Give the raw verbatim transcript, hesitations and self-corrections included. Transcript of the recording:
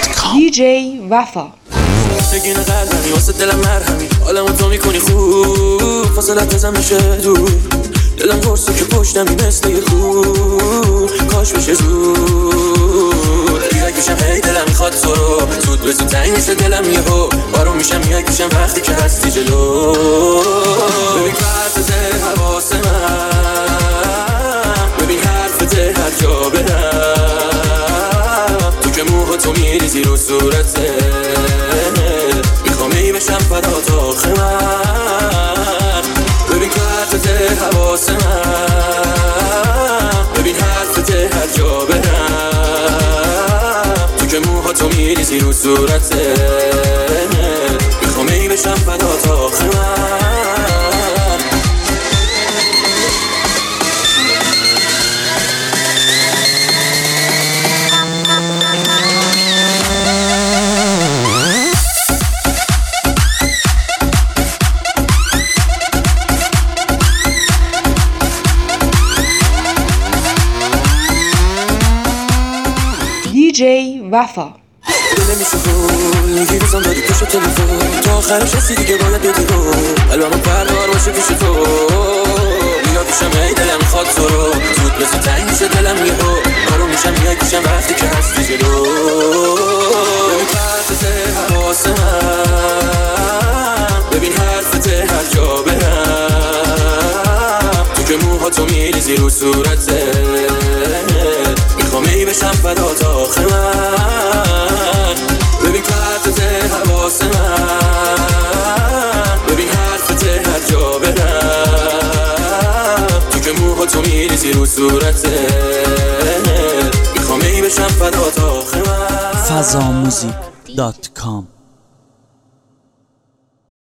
دی جی وفا. نگین قلبمی واسه دلم مرهمی، حالمو تو میکنی خوب، فاصلت بزن میشه دور، دلم پرسه که پشتمی مثل یه خور، کاش بشه زود دیرک میشم هی دلم میخواد تو رو، زود به زود تنگ میشه دلم یهو، بارون میشم یک میشم وقتی که هستی جلو. ببین پرتزه حواس من، ببین حرفت هر جا برم، تو که موها تو میریزی رو صورته، میخوام ای بشم فدا تا آخر من. ببین پرتزه حواس من، ببین حرفت هر جا برم، تو که موها تو میریزی رو صورته، میخوام ای بشم فدا تا آخر من. دی جی وفا. دل نمیشه بود میگی روزم دادی پشت تلفن، تا آخرش هستی دیگه باید بدی رو قلبمو پروار باشه پیش تو، بیا پیشم ای دلم میخواد تو رو، زود بسه تنگ میشه دلم یهو، آروم میشم یک میشم وقتی که هستی جلو. ببین پرتزه حواس من، ببین حرفت هر جا برم، تو که موها تو میریزی رو صورته، میخوام ای بشم فدا تا آخر من. ببین پرتزه حواس من، ببین حرفت هر جا برم، تو که موها تو میریزی رو صورته، میخوام ای بشم فدا تا آخر من. فضاموزیک دات کام